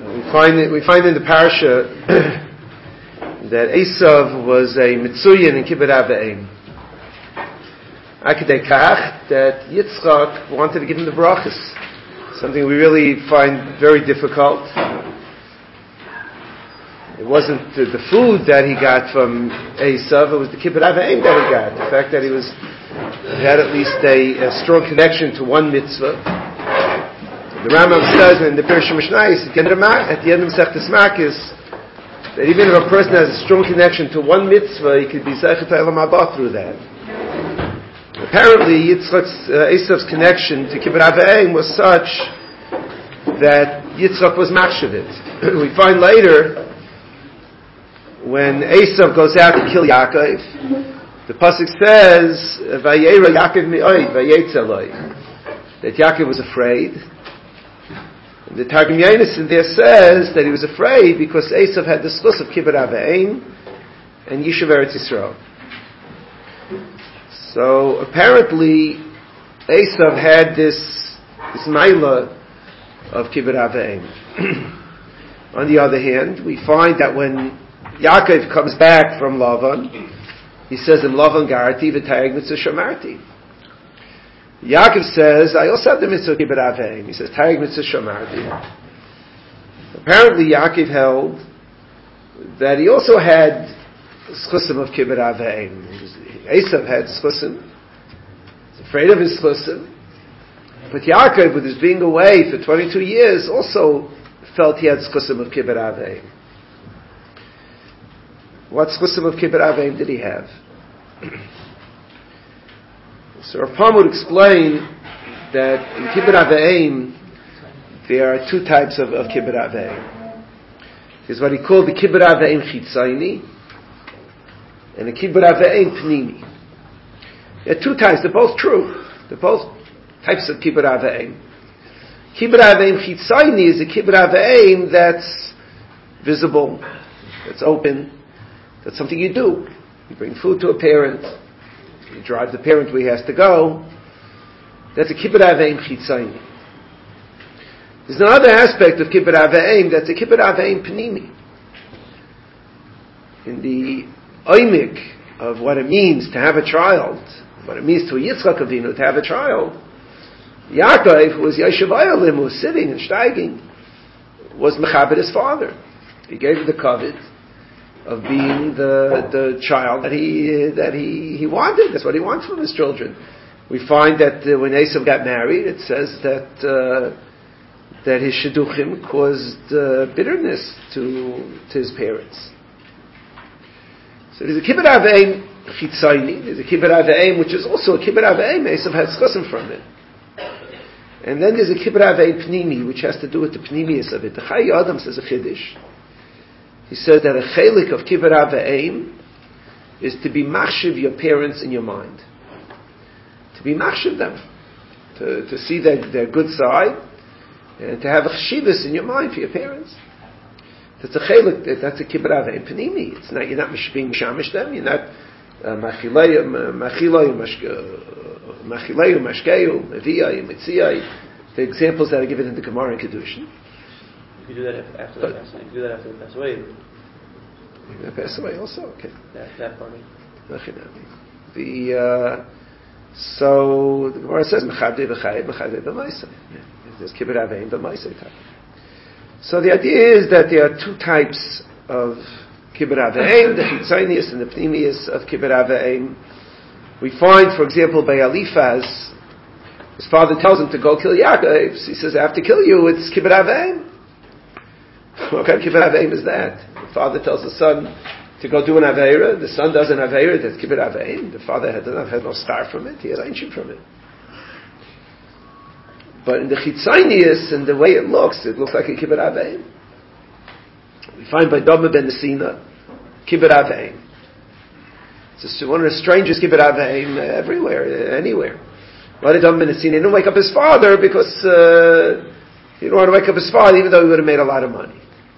We find in the parasha that Esav was a Mitzuyin in Kibbut Av V'Eim. Akadei Kach, that Yitzchak wanted to give him the brachas. Something we really find very difficult. It wasn't the food that he got from Esav, it was the Kibbut Av V'Eim that he got. The fact that he had at least a strong connection to one mitzvah. The Rambam says in the Pirush Mishnayos at the end of Masechtas Makos that even if a person has a strong connection to one mitzvah, he could be Zeichet Olam Haba through that. Apparently, Esav's connection to Kibbut Av V'Eim was such that Yitzchak was machshavit. We find later when Esav goes out to kill Yaakov, the pasuk says Vayera Yaakov mi'oid vayetzeloi, that Yaakov was afraid. The Targum Yonasan there says that he was afraid because Esav had the schus of Kibbut Av V'Eim and Yishuv Eretz Yisrael. So apparently Esav had this maila of Kibbut Av V'Eim. On the other hand, we find that when Yaakov comes back from Lavan, he says, "In Lavan garti v'tayeg mitzvah shamarti." Yaakov says, "I also have the mitzvah of Kibbut Av V'Eim." He says, "Tayeg mitzvah shamarti." Apparently, Yaakov held that he also had schusim of Kibbut Av V'Eim. Esav had schusim. He's afraid of his schusim. But Yaakov, with his being away for 22 years, also felt he had schusim of Kibbut Av V'Eim. What schusim of Kibbut Av V'Eim did he have? So Rav Pam would explain that in Kibbut Av V'Eim there are two types of Kibbut Av V'Eim. There's what he called the Kibbut Av V'Eim Chitzayni and the Kibbut Av V'Eim Pnimi. There are two types, they're both true. They're both types of Kibbut Av V'Eim. Kibbut Av V'Eim Chitzayni is a Kibbut Av V'Eim that's visible, that's open, that's something you do. You bring food to a parent, you drive the parent where he has to go. That's a Kibbut Av V'Eim Chitzayni. There's another aspect of Kibbut Av V'Eim that's a Kibbut Av V'Eim Pnimi. In the oimik of what it means to have a child, what it means to a Yitzchak Avinu to have a child, Yaakov, who was Yoshev Ayalim, who was sitting and steiging, was mechabed his father. He gave him the kavod of being the child that he wanted. That's what he wants from his children. We find that when Esav got married, it says that his shidduchim caused bitterness to his parents. So there's a Kibbut Av V'Eim Chitzayni, there's a Kibbut Av V'Eim which is also a Kibbut Av V'Eim. Esav had schusim from it. And then there's a Kibbut Av V'Eim Pnimi, which has to do with the Pnimius of it. The Chai Adam says a Chiddush. He said that a chelik of Kibbut Av V'Eim is to be machshiv your parents in your mind. To be machshiv them. To see their good side, and to have a chshivas in your mind for your parents. That's a chelik, that's a Kibbut Av V'Eim Pnimi. It's not, you're not being mishamish them, you're not machilayu mashkeyu, meviyayu, mitziyai, the examples that are given in the Gemara and Kedushin. You do that after they pass away. You do that after they pass away. They pass away also? Okay. That part. So the Gemara says mechadei v'chayei, mechadei b'maisei. There's Kibbut Av V'Eim b'maisei type. So the idea is that there are two types of Kibbut Av V'Eim, the chitzaynius and the pnimius of Kibbut Av V'Eim. We find, for example, by Eliphaz, his father tells him to go kill Yaakov. He says, I have to kill you, it's Kibbut Av V'Eim. What kind of Kibbut Av V'Eim is that? The father tells the son to go do an Aveira. The son does an Aveira. That's Kibbut Av V'Eim. The father had no star from it. He has ancient from it. But in the Chitzaynius and the way it looks like a Kibbut Av V'Eim. We find by Doma ben Nesina, Kibbut Av V'Eim. It's just one of the strangest Kibbut Av V'Eim everywhere, anywhere. Why did Doma ben Nesina? He didn't wake up his father because he didn't want to wake up his father, even though he would have made a lot of money.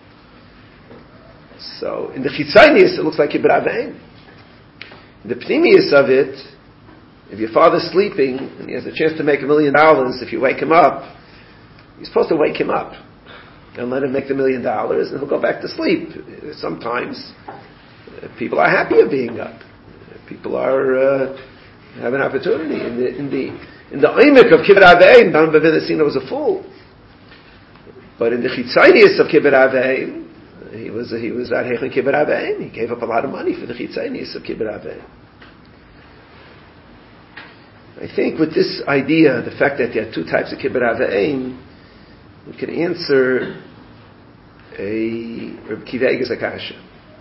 So, in the Chitzaynius, it looks like Kibbut Av V'Eim. In the Pnimius of it, if your father's sleeping, and he has a chance to make $1 million, if you wake him up, you're supposed to wake him up. and let him make the $1 million, and he'll go back to sleep. Sometimes people are happy of being up. People are have an opportunity. In the oimik of Kibbut Aveim, Dan Bevinasina was a fool. But in the chitzonius of Kibbut Aveim, he was at Hechon Kibbut Aveim. He gave up a lot of money for the chitzonius of Kibbut Aveim. I think with this idea, the fact that there are two types of Kibbut Aveim, we can answer a Reb Kiva Eiger's Akasha.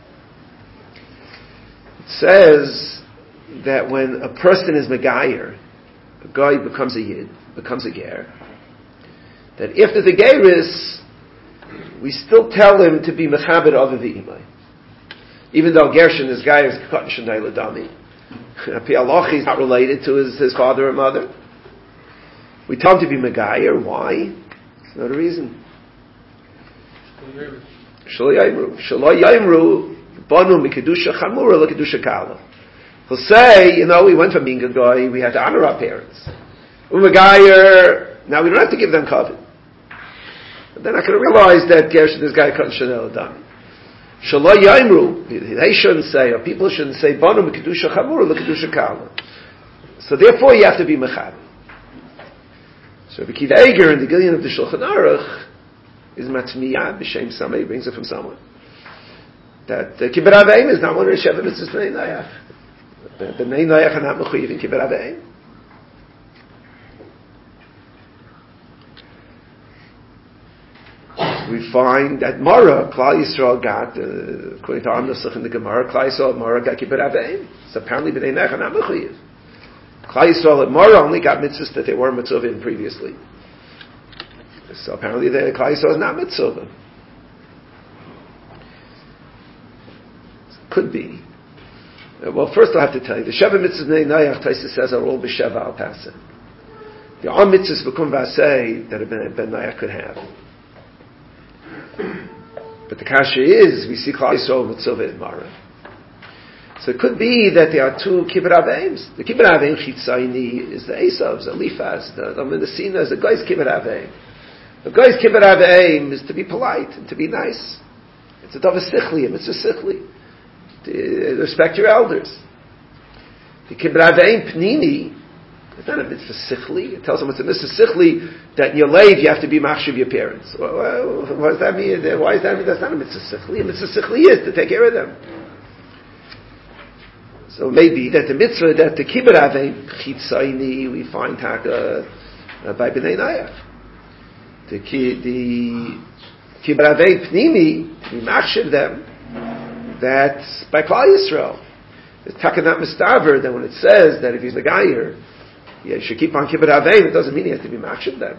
It says that when a person is Megayer, a guy becomes a Yid, becomes a Ger, that after the Geris, we still tell him to be Mechabed Aviv V'imai. Even though Gershon is Geyer is Katan Shnei L'Dami. Pi Halacha is not related to his father or mother. We tell him to be Megayer. Why? There's no reason. Shelo Yaimru Banu Mikedusha Chamura LeKedusha Kala. He'll say, we went from being a guy, we had to honor our parents. Megayer, now we don't have to give them covet. But they're not going to realize that Gershon, this guy, Katan Shnei L'Dami. Shelo Yaimru, they shouldn't say, or people shouldn't say, Banu Mikedusha Chamura LeKedusha Kala. So therefore you have to be Mechab. So Reb Kiva Eiger in the Gilyon of the Shulchan Aruch is Matmiyah b'Shem Sameh, he brings it from someone. That Kibbut Aveim is not one of the Sheva Mitzvahs B'nai Noach. The B'nai Noach are not Mechuyev in Kibbut Aveim. We find that Mara, Klal Yisrael got, according to our Nusach in the Gemara, Klal Yisrael at Mara got Kibbut Aveim. So apparently B'nai Noach are not Mechuyev. Klal Yisrael at Mara only got mitzvahs that they were mitzvah in previously. So apparently the Klal Yisrael is not mitzvah. Could be. Well, first I have to tell you, the Sheva mitzvahs B'nai Noach, Taisus says, are all b'Sheva al Paseh. There are mitzvahs b'kum v'aseh that a Ben Noach could have. But the kasha is, we see Klal Yisrael mitzvah in Mara. So it could be that there are two Kibbut Aveims. The Kibbut Aveim Chitzayni is the Esav's, the Eliphaz, the Menasina is the guy's Kibbut Aveim. The guy's Kibbut Aveim is to be polite and to be nice. It's a Dava Sichli, it's a Sichli. Respect your elders. The Kibbut Aveim Pnimi, it's not a mitzvah Sichli. It tells them it's a mitzvah Sichli that in your life you have to be machshav your parents. Well, what does that mean? Why does that mean? That's not a mitzvah Sichli. A mitzvah Sichli is to take care of them. So maybe that the mitzvah that the Kibbut Aveim Chitzayni we find by B'nai Noach. The Kibbut Aveim Pnimi we machshav them. That's by Klal Yisrael. It's takanat mistaver that when it says that if he's a gayer, you should keep on Kibbut Aveim, it doesn't mean he has to be machshav them.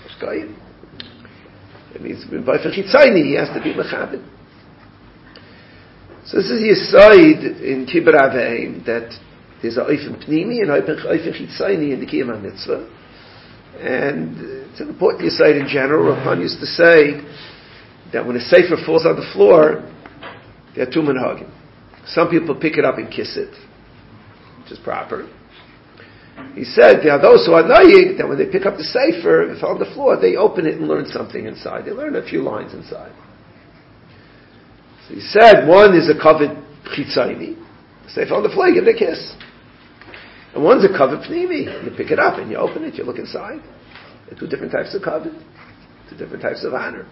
It means by Chitzayni he has to be mechabed. So this is Yesod in Kibbut Aveim that there's a Oifen Pnimi and Oifen Chitzayni in the Kiyam HaMitzvah. And it's an important Yesod in general. Rabban used to say that when a sefer falls on the floor, there are two minhagim. Some people pick it up and kiss it, which is proper. He said there are those who are noyig that when they pick up the sefer, if it's on the floor, they open it and learn something inside. They learn a few lines inside. So he said one is a covered chitzayni. Sefer on the floor, you give it a kiss. And one's a covered pnimi. You pick it up and you open it, you look inside. There are two different types of covered, two different types of honor.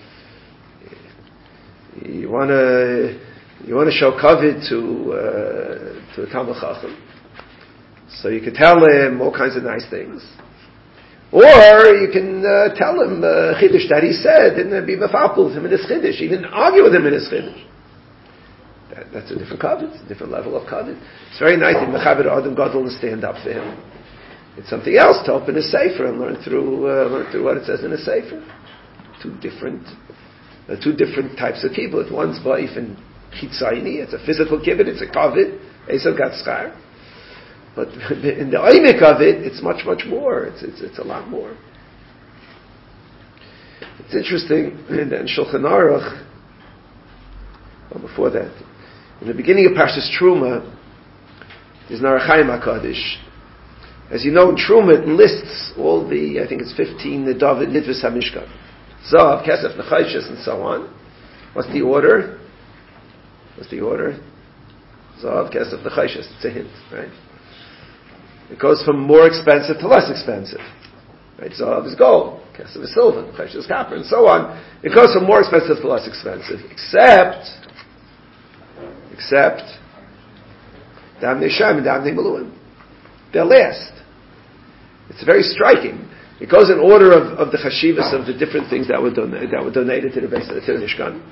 You want to show kavod to a Talmid Chacham, so you can tell him all kinds of nice things, or you can tell him chiddush that he said and be mefapul with him in his chiddush, even argue with him in his chiddush. That's a different kavod, a different level of kavod. It's very nice in mechaber adam gadol to stand up for him. It's something else to open a sefer and learn through what it says in a sefer. Two different types of kibbut. One's ba'if and chitzayni. It's a physical kibbut. It's a kavod. Esav got schar. But in the oimik of it, it's much, much more. It's a lot more. It's interesting. And in Shulchan Aruch, well, before that, in the beginning of Parshas Truma, there's Narachayim HaKadosh. As you know, in Truma it lists all the, I think it's 15, the David Nidvis HaMishkan. Zav, Kesef, Nechayshis, and so on. What's the order? Zav, Kesef, Nechayshis. It's a hint, right? It goes from more expensive to less expensive. Right? Zav is gold, Kesef is silver, Nechayshis is copper, and so on. It goes from more expensive to less expensive. Except Damnei Shem and Damnei Meluim. They're last. It's very striking. It goes in order of the chashivas of the different things that were donated to the Mishkan.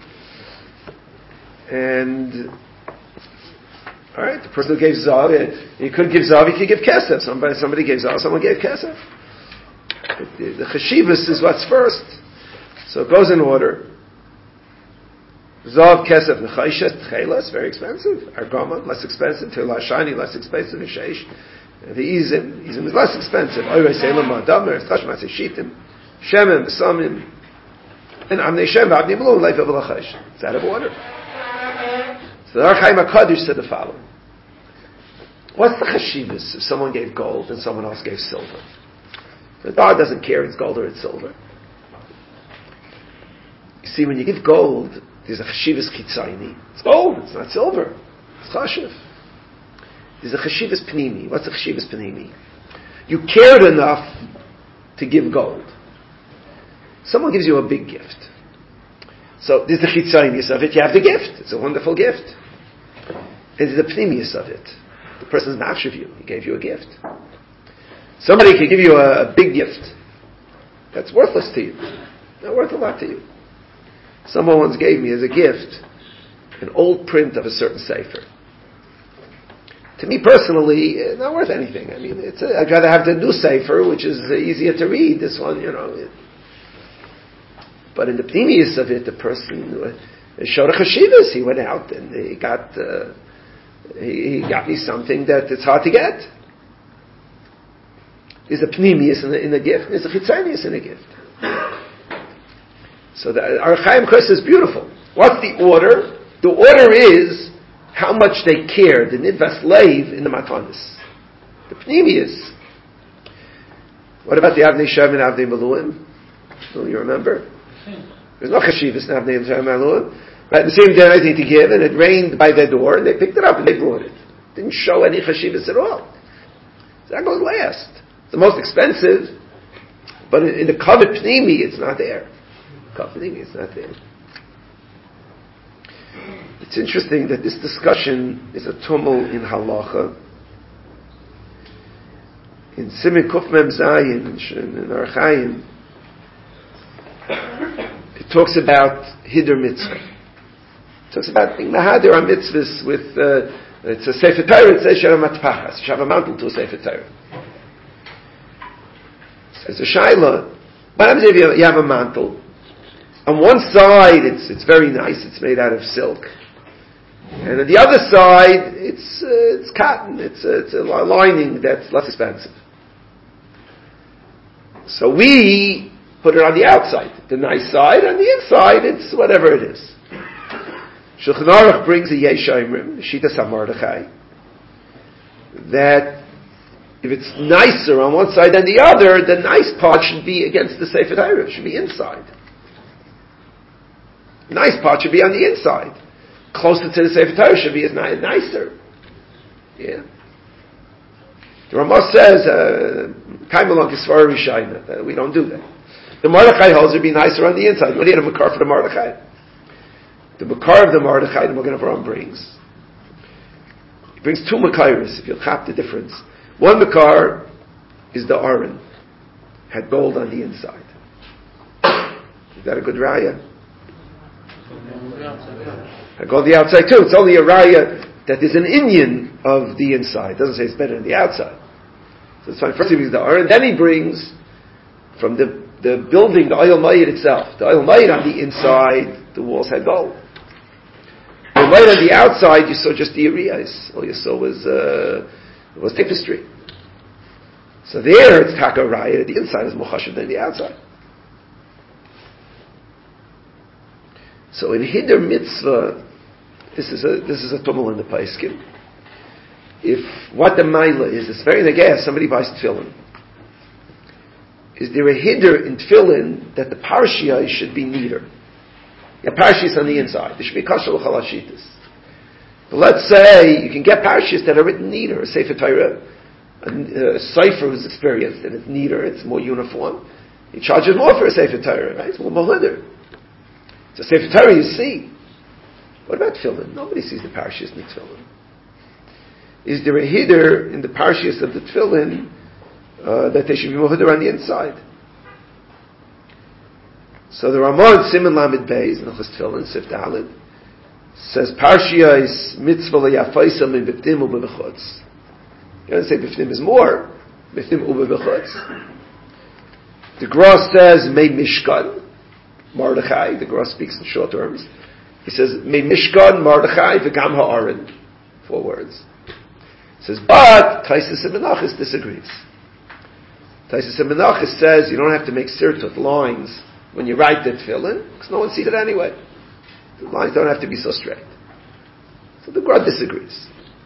And all right, the person who gave zav, he could give zav, he could give kesef. Somebody gave zav, someone gave kesef. The chashivas is what's first. So it goes in order. Zav, kesef, nechayshas, tchelas, very expensive. Argama, less expensive. Telah shani, less expensive. Sheish. The izim is less expensive. Oyrei selam ma'adamer, tchashmas shitim, shemem, besamim, and amnei shem, v'abnei melum, leif v'lachash. It's out of order. So the Ar Chaim HaKadosh said the following. What's the chashivas if someone gave gold and someone else gave silver? The God doesn't care if it's gold or it's silver. You see, when you give gold, there's a chashivas kitzayni. It's gold, it's not silver. It's chashiv. There's a chashivas pnimi. What's a chashivas pnimi? You cared enough to give gold. Someone gives you a big gift. So there's the chitzaynius of it. You have the gift. It's a wonderful gift. And there's the pnimius of it. The person's nafshev you. He gave you a gift. Somebody could give you a big gift that's worthless to you. Not worth a lot to you. Someone once gave me as a gift an old print of a certain sefer. To me personally, it's not worth anything. I mean, I'd rather have the new sefer, which is easier to read. This one, but in the pnimius of it, the person showed a chashivas. He went out and he got me something that it's hard to get. There's a pnimius in the gift. There's a chitzonius in the gift. So the Ar Chaim Kos is beautiful. What's the order? The order is how much they care, the nidvas leiv in the matanis. The pnimius. What about the Avnei Shem and Avnei Meluim? Do you remember? There's no chashivas in Avnei Shem and Meluim. Right, the same day I need to give, and it rained by their door, and they picked it up and they brought it. Didn't show any chashivas at all. So that goes last. It's the most expensive, but in the kavod pnimi, it's not there. Kavod pnimi, it's not there. It's interesting that this discussion is a tumult in halacha. In Siman Kuf Mem Zayin, in Ar Chaim, it talks about Hidur Mitzvah. It talks about being Mahadir on mitzvahs with, it's a Sefer Torah, it says Shalom Atpachas, you have a mantle to a Sefer Torah. It says a Shaila, what happens if you have a mantle? On one side, it's very nice, it's made out of silk. And on the other side, it's cotton. It's a lining that's less expensive. So we put it on the outside, the nice side. On the inside, it's whatever it is. Shulchan Aruch brings a Yesh Omrim, Shitas HaMordechai, that if it's nicer on one side than the other, the nice part should be against the Sefer Torah. It should be inside. The nice part should be on the inside. Closer to the Sefer Torah should be nicer. Yeah. The Ramah says, Kaimalon Kisvara Rishayna. We don't do that. The Mordechai holds it be nicer on the inside. What do you have a Makar for the Mordechai? The Makar of the Mordechai, the Magen Avraham brings. He brings two Makaris, if you'll chap the difference. One Makar is the Aron. Had gold on the inside. Is that a good raya? I go on the outside too. It's only a raya that there's an Indian of the inside. It doesn't say it's better than the outside. So it's fine. First he brings the Aron, then he brings from the building, the Oil Mayit itself. The Oil Mayit on the inside, the walls had gold. The Mayit on the outside, you saw just the areas. All you saw was tapestry. So there it's Taka Raya. The inside is more chashuv than the outside. So in Hidur Mitzvah, this is a tumul in the Paiskim. If what the Maila is, it's very negeh, somebody buys tefillin. is there a hider in tefillin that the parshia should be neater? Yeah, parshia is on the inside. There should be kashal chalashitas. But let's say you can get parshias that are written neater. A Sefer Torah, a cipher who's experienced and it's neater, it's more uniform. He charges more for a Sefer Torah, right? It's more mohider. It's a Sefer Torah you see. What about tefillin? Nobody sees the parshias in the tefillin. Is there a hider in the parshias of the tefillin that they should be mohider on the inside? So the Ramah Siman Lamed Beis in Hilchos Tefillin Sif Daled says Parshia is mitzvah leyafaisa min bifnim ubebechutz. You don't say bifnim is more, bifnim ubebechutz. The Gra says Mei Mishkan Mordechai. The Gra speaks in short terms. He says Mei Mishkan Mordechai v'gam ha'aron. 4 words. He says, but Taisus and Menachos disagrees. Taisus and Menachos says you don't have to make sirtut lines when you write the tefillin, because no one sees it anyway. The lines don't have to be so straight. So the Gra disagrees.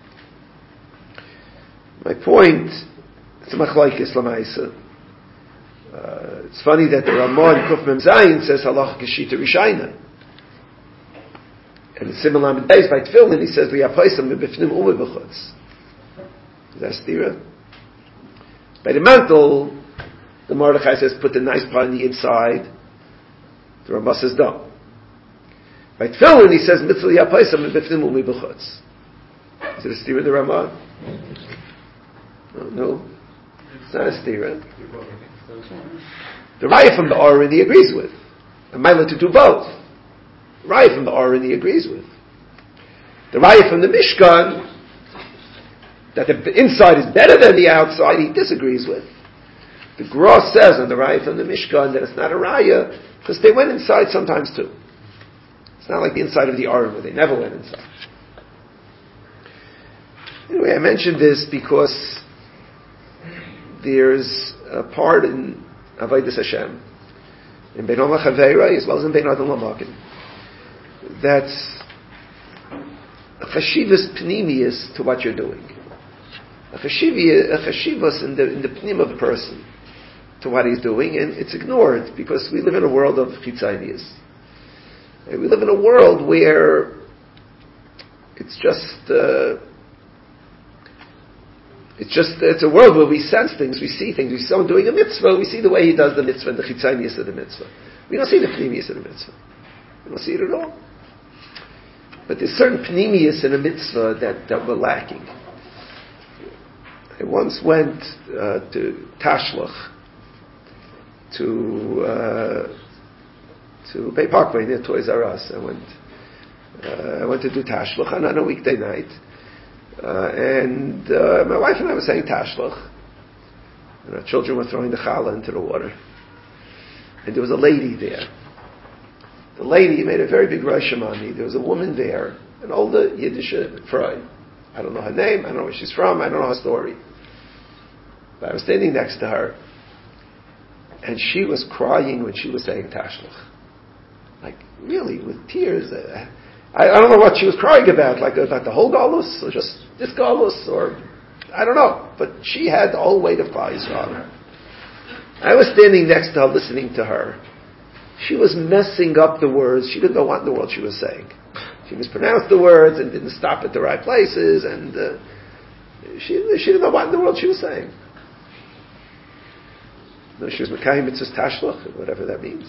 My point, it's a machlokes l'maisa. It's funny that the Ramah in Kuf Mem Zayin says halacha k'shita rishayna. And the Siman Lamed Beis by tefillin he says liyapaisam mebifnim umebechutz. Is that stira? By the mantle, the Mordechai says put the nice part on the inside. The Ramah says no. By tefillin he says mitzvah yapaisam mebifnim umebechutz. Is it a stira the Ramah? No. It's not a stira. The Raya from the Aron he agrees with. And Mila to do both. The Raya from the Aron he agrees with. The Raya from the Mishkan, that the inside is better than the outside, he disagrees with. The Gra says on the Raya from the Mishkan that it's not a Raya, because they went inside sometimes too. It's not like the inside of the Aron where they never went inside. Anyway, I mentioned this because there's a part in Avodas Hashem, in Bein Olam Chaveira, as well as in Bein Adam Lamakim, that's a chashivas pnimius to what you're doing. A chashivas in the pnim of the person to what he's doing, and it's ignored because we live in a world of chitzonius. We live in a world where it's a world where we sense things, we see things. We see someone doing a mitzvah, we see the way he does the mitzvah and the chitzonius of the mitzvah. We don't see the pnimius of the mitzvah. We don't see it at all. But there's certain pnimius in a mitzvah that we're lacking. I once went to Tashlach, to Bay Parkway near Toys R Us. I went to do Tashlach on a weekday night. And my wife and I were saying Tashlach, and our children were throwing the challah into the water. And there was a lady there. The lady made a very big rush on me. There was a woman there, an older Yiddish Frau. I don't know her name, I don't know where she's from, I don't know her story. But I was standing next to her, and she was crying when she was saying Tashlach. Like, really, with tears. I don't know what she was crying about, like about the whole galus, or just this galus, or I don't know. But she had the whole weight of Klal Yisrael on her. I was standing next to her, listening to her. She was messing up the words. She didn't know what in the world she was saying. She mispronounced the words and didn't stop at the right places, and she didn't know what in the world she was saying. No, she was Mekayim Mitzvahs Tashlach, whatever that means.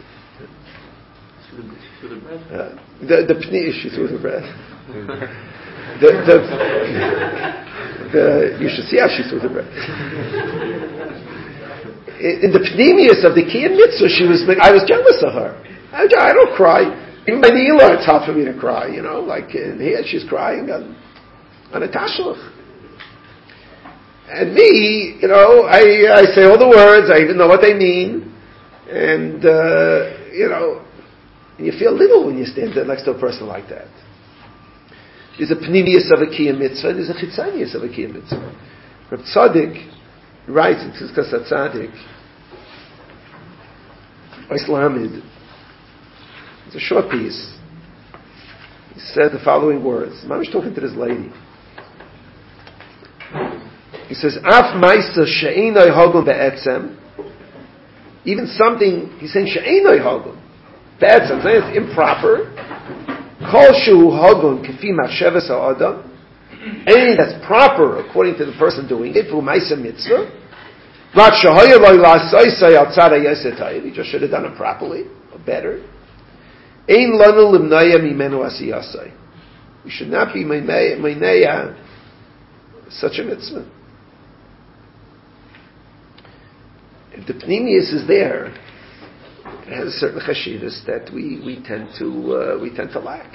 Through the bread? The pni, she threw the bread. You should see how she threw the bread. In the pnimius of the Kiyam Mitzvah, I was jealous of her. I don't cry. Even by Neila, it's hard for me to cry, like in here, she's crying on a Tashlach. And me, I say all the words, I even know what they mean, and, and you feel little when you stand there next to a person like that. There's a pnimius of a Kiyam Mitzvah, and there's a chitzanius of a Kiyam Mitzvah. Reb Tzaddik writes in Tzidkas HaTzadik, Islamed, it's a short piece. He said the following words. I was talking to this lady. He says, Af Maisa She'inai Hagum Be'etzem even something, he's saying, she'enoi hagun. Bad sense, it's improper. Kol shu hagun kefi machshavas ha'adam. Anything that's proper according to the person doing it, v'u'maisa mitzvah. Rak shahaya lo la'asaisai outside ha'yesed hayid. He just should have done it properly, or better. Ein lanu limnaya mimenu asiyasai. We should not be meineya such a mitzvah. If the pnimius is there, it has a certain chashivas that we tend to lack.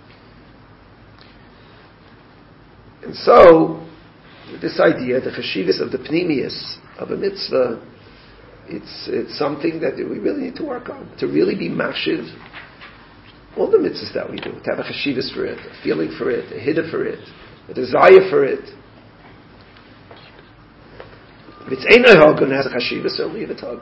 And so, this idea, the chashivas of the pnimius of a mitzvah, it's something that we really need to work on, to really be mashiv all the mitzvahs that we do, to have a chashivas for it, a feeling for it, a hiddah for it, a desire for it. If it's Einoi Hagun has a chashivas, certainly leave it hug.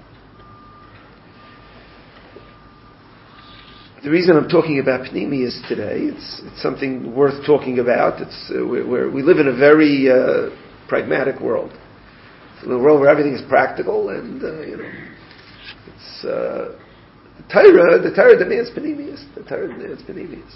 The reason I'm talking about pnimius today, it's something worth talking about. We live in a very pragmatic world. It's in a world where everything is practical, and it's the Torah demands pnimius. The Torah demands pnimius.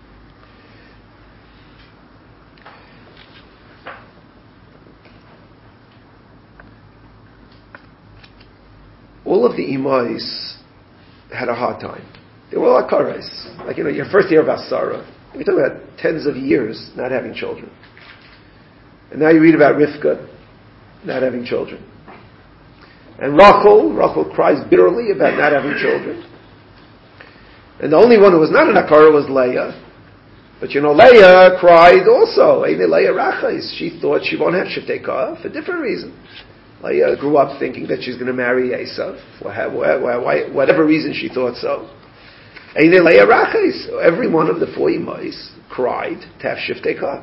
All of the imais had a hard time. They were all akarais. Like, you first hear about Sarah. We're talking about tens of years not having children. And now you read about Rivka not having children. And Rachel cries bitterly about not having children. And the only one who was not an akara was Leah. But Leah cried also. Leah Rachais. She thought she won't have Shiftei Kah for a different reason. Leah grew up thinking that she's going to marry Esav, for whatever reason she thought so. Leah Rachais. Every one of the 4 imais cried to have Shiftei Kah.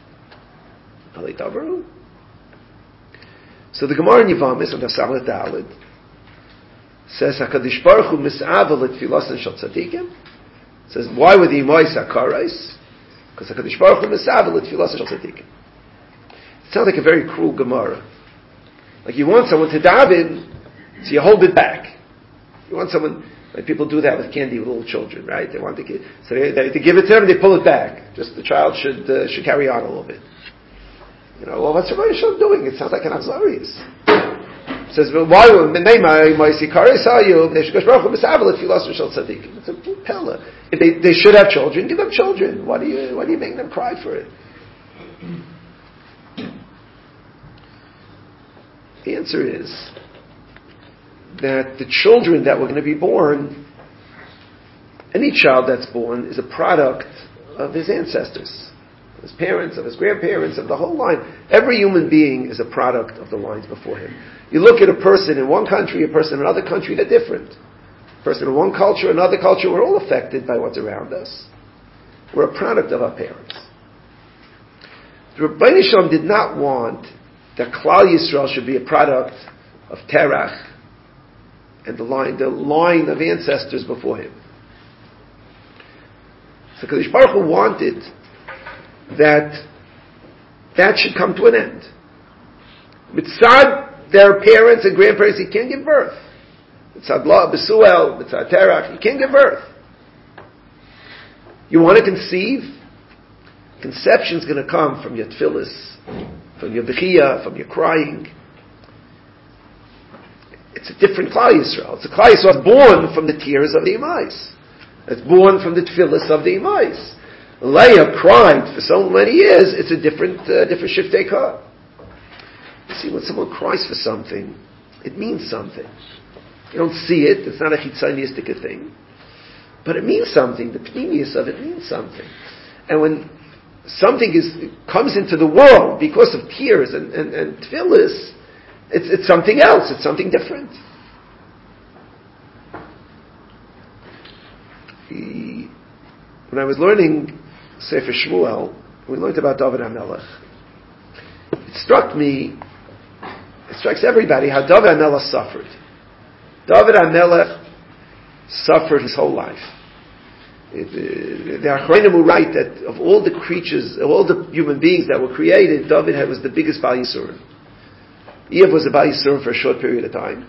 So the Gemara in Yevamos on the Salat Daled says HaKadosh Baruch Hu mis'avel et filosan shel tzadikim. Says why were the imais akarais? Because HaKadosh Baruch Hu mis'avel et filosan shel tzadikim. It sounds like a very cruel Gemara. Like you want someone to daven, so you hold it back. You want someone, like people do that with candy with little children, right? They want the kid, so they give it to them, they pull it back. Just the child should carry on a little bit. Well, what's Rabbi Yishon doing? It sounds like an Azarius. It says, well, why my sikaris are you? They should go Baruch Hu misavel if you lost Rishal Tzadikim. It's a pella. If they should have children, give them children. Why do you make them cry for it? The answer is that the children that were going to be born, any child that's born is a product of his ancestors. Of his parents, of his grandparents, of the whole line. Every human being is a product of the lines before him. You look at a person in one country, a person in another country, they're different. A person in one culture, another culture, we're all affected by what's around us. We're a product of our parents. The Rebbeinu Shalom did not want that Klal Yisrael should be a product of Terach and the line of ancestors before him. So Kadosh Baruch Hu wanted that should come to an end. Mitzad their parents and grandparents, he can't give birth. Mitzad La, Besuel, Mitzad Terach, he can't give birth. You want to conceive? Conception's going to come from your tefillis, from your bechiyah, from your crying. It's a different Klal Yisrael. It's a Klal Yisrael born from the tears of the imais. It's born from the tefillis of the imais. Leah cried for so many years. It's a different Shiftei Kah. You see, when someone cries for something, it means something. You don't see it. It's not a chitzanistic thing, but it means something. The pnimius of it means something. And when something comes into the world because of tears and tefillis, it's something else. It's something different. When I was learning Sefer Shmuel, we learned about David HaMelech. It strikes everybody how David HaMelech suffered. David HaMelech suffered his whole life. The Achronim will write that of all the creatures, of all the human beings that were created, David was the biggest Bal Yisurim. Eve was a Bal Yisurim for a short period of time.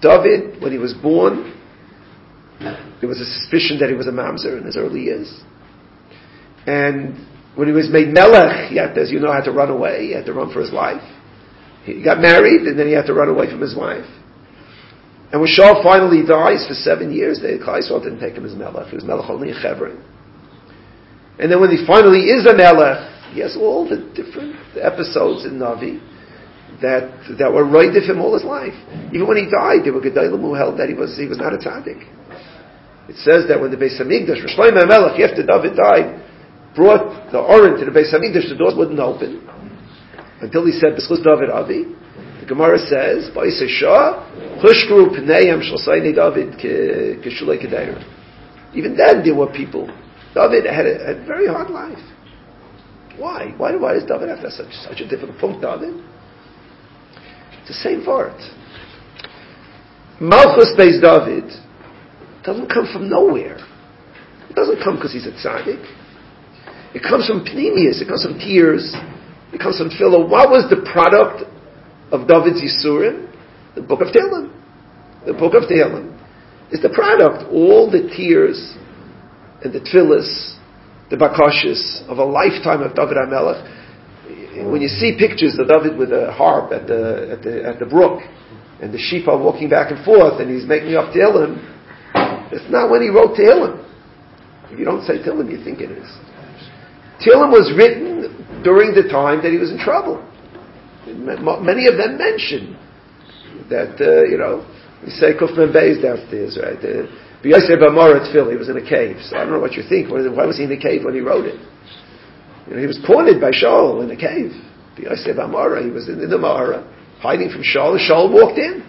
David, when he was born, there was a suspicion that he was a mamzer in his early years. And when he was made melech, he had to, as you know, had to run away. He had to run for his life. He got married, and then he had to run away from his wife. And when Shaul finally dies for 7 years, Klal Yisrael didn't take him as melech. He was melech only in Hebron. And then when he finally is a melech, he has all the different episodes in Navi that were right of him all his life. Even when he died, there were Gedolim who held that he was not a tzaddik. It says that when the Beis Hamikdash, Rosh Shlomo HaMelech, after David died, brought the Aron to the Beis Hamikdash, the doors wouldn't open until he said, "B'schus David Avi." The Gemara says, "Ba'isei Shah, Hushkru Pneiam Shalsayne David Keshulei Kedeir." Even then, there were people. David had a very hard life. Why? Why does David have such a difficult point, David? It's the same part. Malchus Beis David doesn't come from nowhere. It doesn't come because he's a tzaddik. It comes from pnimius. It comes from tears. It comes from tefillah. What was the product of David's Yisurim? The Book of Tehillim. The Book of Tehillim is the product. All the tears and the tefillahs, the bakashis of a lifetime of David HaMelech. When you see pictures of David with a harp at the brook, and the sheep are walking back and forth, and he's making up Tehillim, it's not when he wrote Tehillim. If you don't say Tehillim, you think it is. Tehillim was written during the time that he was in trouble. Many of them mention that, we say Kufman Beis downstairs, right? B'yosef Amora Tefillah, he was in a cave. So I don't know what you think. Why was he in a cave when he wrote it? He was cornered by Shaul in a cave. B'yosef Amora, he was in the Ma'ara, hiding from Shaul, and Shaul walked in.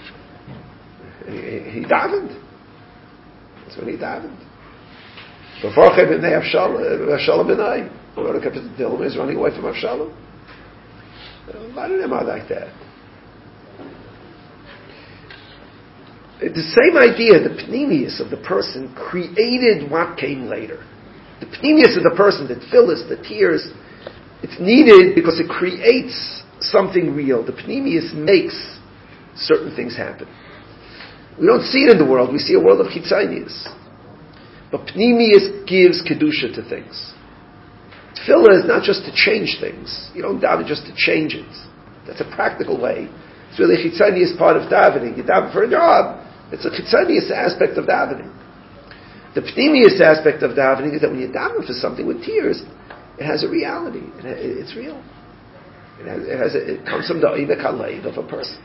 He davened. That's when he davened. Before B'nei Avshalom B'nai, he's running away from Avshalom. A lot of them are like that. The same idea, the pnimius of the person created what came later. The pnimius of the person, the tefillas, the tears, it's needed because it creates something real. The pnimius makes certain things happen. We don't see it in the world. We see a world of chitzonius. But pnimius gives kedusha to things. Tefillah is not just to change things. You don't daven just to change it. That's a practical way. It's really a chitzonius part of davening. You daven for a job. It's a chitzonius aspect of davening. The pnimius aspect of davening is that when you daven for something with tears, it has a reality. It's real. It comes from the oivek haleiv of a person.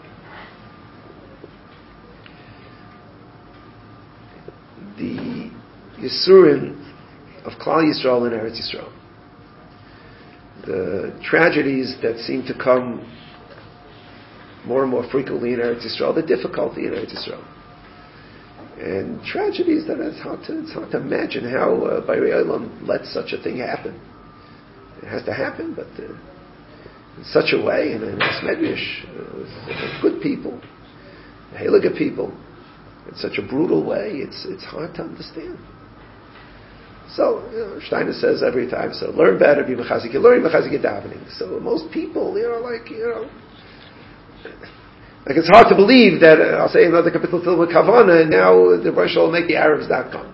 The Yisurim of Klal Yisrael and Eretz Yisrael, the tragedies that seem to come more and more frequently in Eretz Yisrael, the difficulty in Eretz Yisrael, and tragedies that it's hard to imagine how Borei Olam let such a thing happen. It has to happen, but in such a way, and in this medrash, good people, heilige people, in such a brutal way, it's hard to understand. So, Steiner says every time, so learn better, be mechazik, learn mechazik davening. So most people, like it's hard to believe that, I'll say another capital filled with Kavana, and now the Rosh will make the Arabs not come.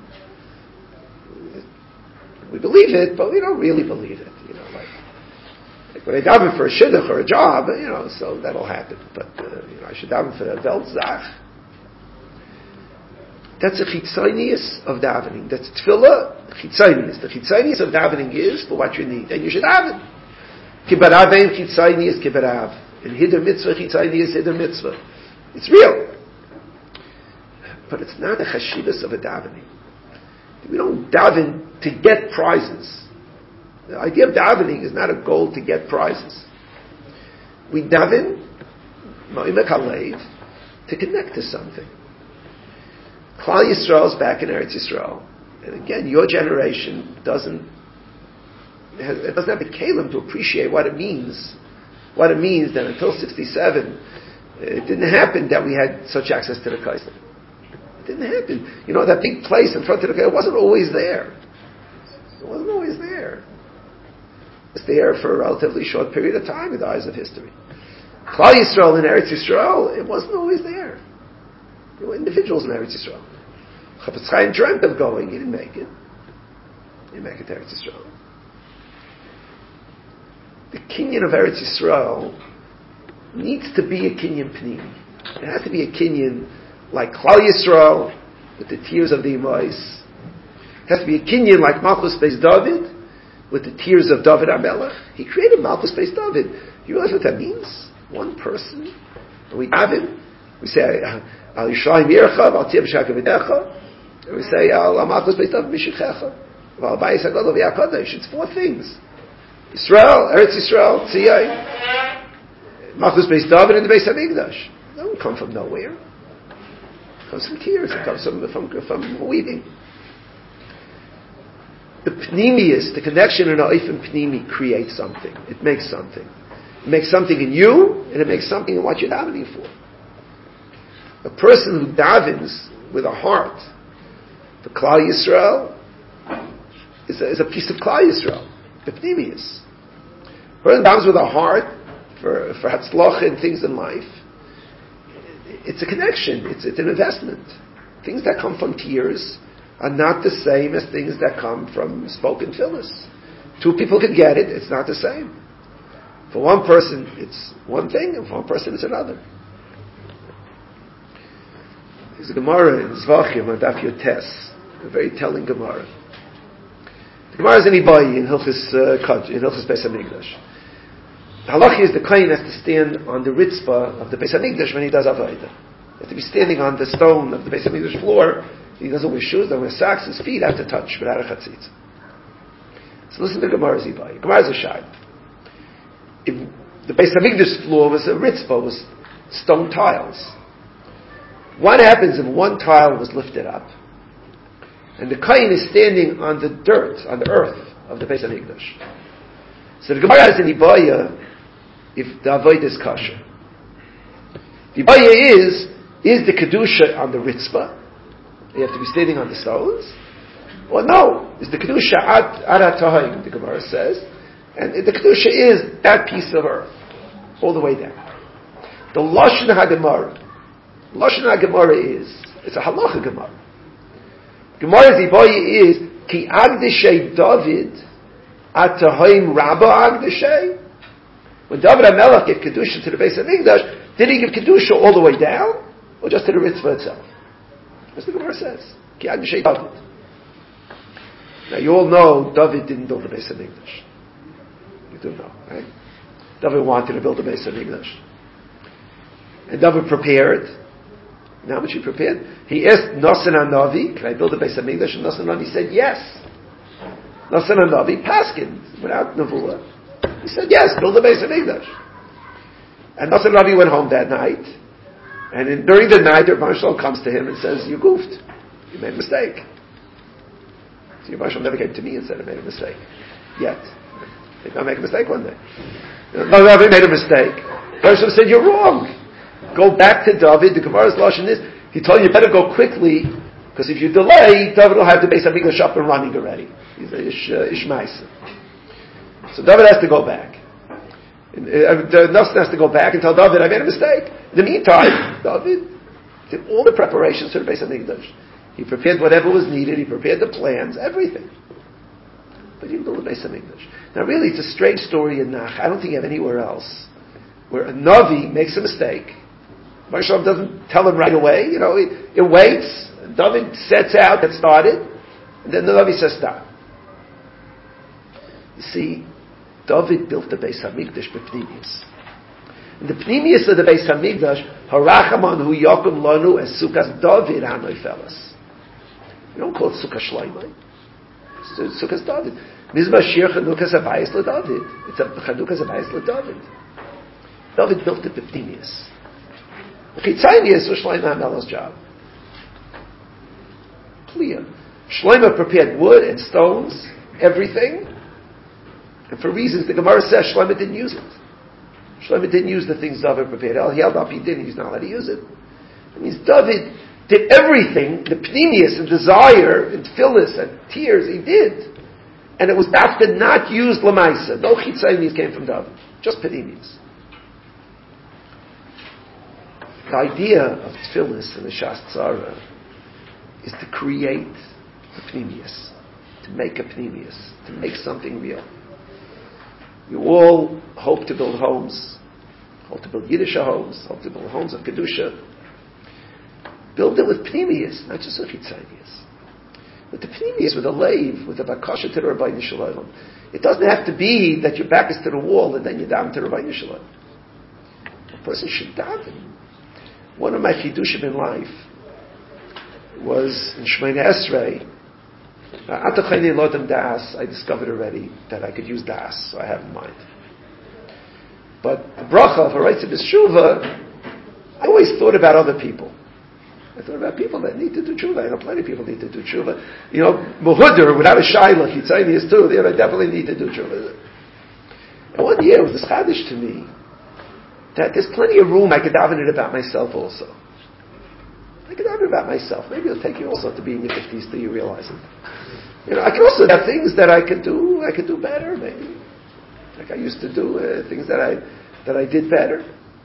We believe it, but we don't really believe it. Like when I daven for a shidduch or a job, so that'll happen. But, I should daven for a Weltzach. That's a chitzonius of davening. That's tefillah, chitzonius. The chitzonius of davening is for what you need, and you should daven. Kibarav ein chitzonius kibarav. And hider mitzvah chitzonius hider mitzvah. It's real, but it's not a chashivas of a davening. We don't daven to get prizes. The idea of davening is not a goal to get prizes. We daven ma'imek haleiv to connect to something. Klal Yisrael is back in Eretz Yisrael, and again, your generation doesn't have the kelim to appreciate what it means. What it means that until 1967, it didn't happen that we had such access to the Kaiser. It didn't happen. That big place in front of the Kaiser wasn't always there. It wasn't always there. It was there for a relatively short period of time in the eyes of history. Klal Yisrael in Eretz Yisrael, it wasn't always there. There were individuals in Eretz Yisrael. Chafetz Chaim dreamt of going, he didn't make it. He didn't make it to Eretz Yisrael. The kinyan of Eretz Yisrael needs to be a kinyan pnimi. It has to be a kinyan like Klal Yisrael, with the tears of the Imais. It has to be a kinyan like Malchus Beis David, with the tears of David HaMelech. He created Malchus Beis David. You realize what that means? One person. And we have him. We say, Al Yisrael Yirchav, Al Tiyam Shakavidecha. And we say, Al Malchus Beis David Mishichecha. Al Bayis HaGadol V'Yakadosh. It's four things. Yisrael, Eretz Yisrael, Tziyai, Malchus Beis David, and the Beis HaMikdash. It doesn't come from nowhere. It comes from tears. It comes from weeping. The pnimius, the connection in Ha'ifim Pnimi creates something. It makes something. It makes something in you, and it makes something in what you're davening for. A person who davens with a heart for Klal Yisrael is a piece of Klal Yisrael. The pnimius. A person davens with a heart for Hatzlacha and things in life. It's a connection. It's an investment. Things that come from tears are not the same as things that come from spoken phyllis. Two people can get it, it's not the same. For one person, it's one thing, and for one person, it's another. There's a Gemara in Zvachim on Daf Yotes, a very telling Gemara. The Gemara is in Ibai, in Hilchis Beis HaMikdash. The halacha is the kohen has to stand on the ritzvah of the Beis HaMikdash when he does avodah. He has to be standing on the stone of the Beis HaMikdash floor. He doesn't wear shoes, doesn't wear socks, his feet have to touch without a chatzitz. So listen to Gemara's Ibai. Gemara's a shayla. If the Beis HaMikdash floor was a ritzvah, was stone tiles. What happens if one tile was lifted up and the kohen is standing on the dirt, on the earth of the Beis HaMikdash? So the Gemara has an Ibaya if the avodah is kosher. The Ibaya is the kedusha on the ritzvah? You have to be standing on the stones? Well, no. Is the kedusha ad ha'tahim, the Gemara says, and the kedusha is that piece of earth, all the way down. The lashon haGemara is it's a halacha Gemara. Gemara's Ibaya is ki agdeshay David atahim rabba agdeshay. When David HaMelech gave kedusha to the Beis HaMikdash, did he give kedusha all the way down, or just to the ritzvah itself? That's what the Gemara says. Ki agdeshay David. Now you all know David didn't build the Beis HaMikdash. You do know, right? David wanted to build the Beis HaMikdash, and David prepared. And how much he prepared? He asked Nasan HaNavi, "Can I build the Beis HaMikdash?" And Nasan HaNavi said yes. Nasan HaNavi paskined without nevuah. He said yes, build the Beis HaMikdash. And Nasan HaNavi went home that night, and during the night, the Rebbeinu Shalom comes to him and says, "You goofed. You made a mistake." So Rebbeinu Shalom never came to me and said, "I made a mistake." Yet. Maybe I'll make a mistake one day. No, David made a mistake. Rebbeinu Shalom said, "You're wrong. Go back to David." The Gemara's lashon is, he told you better go quickly, because if you delay, David will have the Beis HaMikdash up and running already. He's a Ishmael. So David has to go back. Nassan has to go back and tell David, "I made a mistake." In the meantime, David did all the preparations for the Beis HaMikdash. He prepared whatever was needed. He prepared the plans, everything. But he didn't build the Beis HaMikdash. Now, really, it's a strange story in Nach. I don't think you have anywhere else where a Navi makes a mistake. Moshe doesn't tell him right away. It waits. David sets out, gets started, and then the Navi says stop. You see, David built the Beis HaMikdash b'pnimius. And the pnimius of the Beis HaMikdash, Harachaman hu yakum lanu as Sukkos David hanoifelas. You don't call it Sukkah Shloimeh. It's Sukkos David. Mizmah Shir Chanukas Abayis LeDavid. It's a Chanukas Abayis LeDavid. David built it b'pnimius. The Chitzonius was Shlomo HaMelech's job. Clear. Shlomo prepared wood and stones, everything. And for reasons the Gemara says Shlomo didn't use it. Shlomo didn't use the things David prepared. He held up, he didn't, he's not allowed to use it. It means David did everything, the pnimius and desire and tefillos and tears, he did. And it was after not used Lamaisa. No Chitzonius came from David. Just pnimius. The idea of tefillis and the Shas Tzara is to create a pnimius, to make a pnimius, to make something real. You all hope to build homes, hope to build Yiddish homes, hope to build homes of Kedusha. Build it with pnimius, not just with chitzonius. With the pnimius, with a leiv, with a bakasha to the Rabbeinu Shalom. It doesn't have to be that your back is to the wall and then you're down to the Rabbeinu Shalom. A person should daven. One of my chidushim in life was in Shemona Esrei. Atachayni lodem das. I discovered already that I could use das, so I have in mind. But the bracha of Haroitz B'Shuva, I always thought about other people. I thought about people that need to do tshuva. I know plenty of people need to do tshuva. You know, Muhudir, without a shayla, Chitzonius too, they definitely need to do tshuva. And one year it was this chadish to me that there's plenty of room I could daven it about myself also. I could daven it about myself. Maybe it'll take you also to be in your 50s till you realize it. You know, I can also have things that I could do better, maybe. Like I used to do, things that I did better.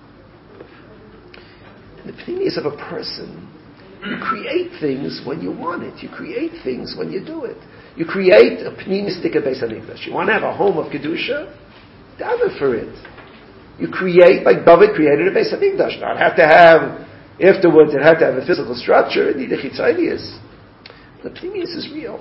And the pnimius of a person, you create things when you want it. You create things when you do it. You create a pnimistic Beis HaMikdash. You want to have a home of Kedusha? Daven for it. You create, like David created a Beis HaMikdash. Now, it had to have, afterwards, it had to have a physical structure. It needed chitzonius. The pnimius is real.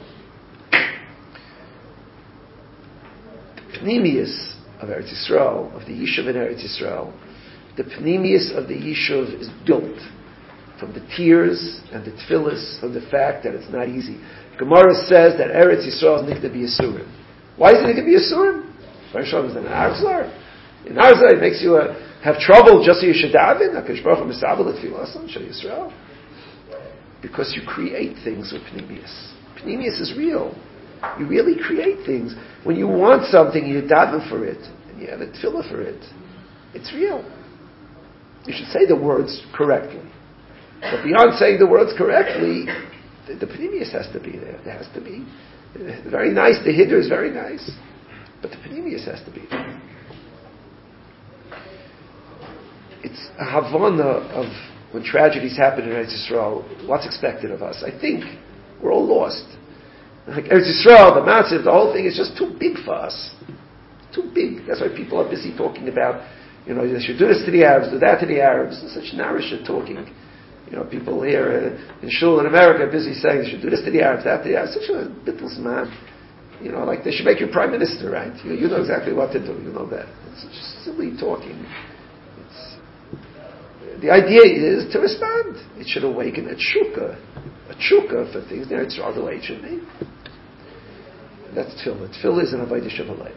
The pnimius of Eretz Yisrael, of the Yishuv in Eretz Yisrael, the pnimius of the Yishuv is built from the tears and the tefillis, from the fact that it's not easy. Gemara says that Eretz Yisrael is nicked to be a surim. Why is it nicked to be a surim? First is an arzlar. In arzlar, it makes you have trouble just so you should daven. HaKadosh Baruch Hu misabel tefillah Shel Yisrael. Because you create things with pnimius. Pnimius is real. You really create things. When you want something, you daven for it, and you have a tefillah for it. It's real. You should say the words correctly. But beyond saying the words correctly, the pnimius has to be there. There has to be. Very nice. The hiddur is very nice. But the pnimius has to be there. It's a havana of when tragedies happen in Eretz Yisrael, what's expected of us. I think we're all lost. Like Eretz Yisrael, the massive, the whole thing is just too big for us. Too big. That's why people are busy talking about, you know, they should do this to the Arabs, do that to the Arabs. It's such narrow talking. You know, people here in Shul in America are busy saying they should do this to the Arabs, that to the Arabs. Such a bittl's man. You know, like they should make you prime minister, right? You know exactly what to do. You know that. It's just silly talking. The idea is to respond. It should awaken a tshuka for things. There, it's all the way it should be. That's tefillah. Tefillah is an avodah shebalev.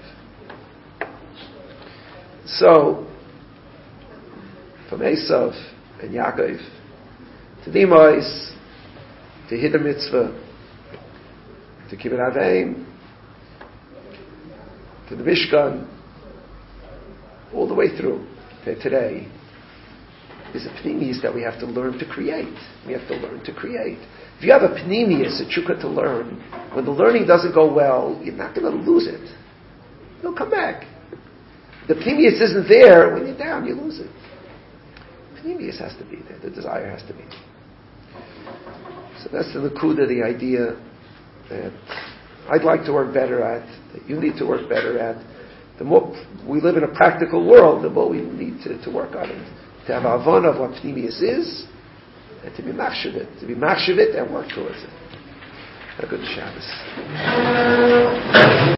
So, from Esav and Yaakov to the Imais, to Hiddur Mitzvah, to Kibbut Aveim, to the Mishkan, all the way through to today, is a pnimius that we have to learn to create. We have to learn to create. If you have a pnimius, a tshuka to learn, when the learning doesn't go well, you're not going to lose it. It'll come back. The pnimius isn't there. When you're down, you lose it. Pnimius has to be there. The desire has to be there. So that's the nakuda, the idea that I'd like to work better at, that you need to work better at. The more we live in a practical world, the more we need to work on it. To have a havana of what pnimius is, and to be machshav it and work towards it. A good Shabbos.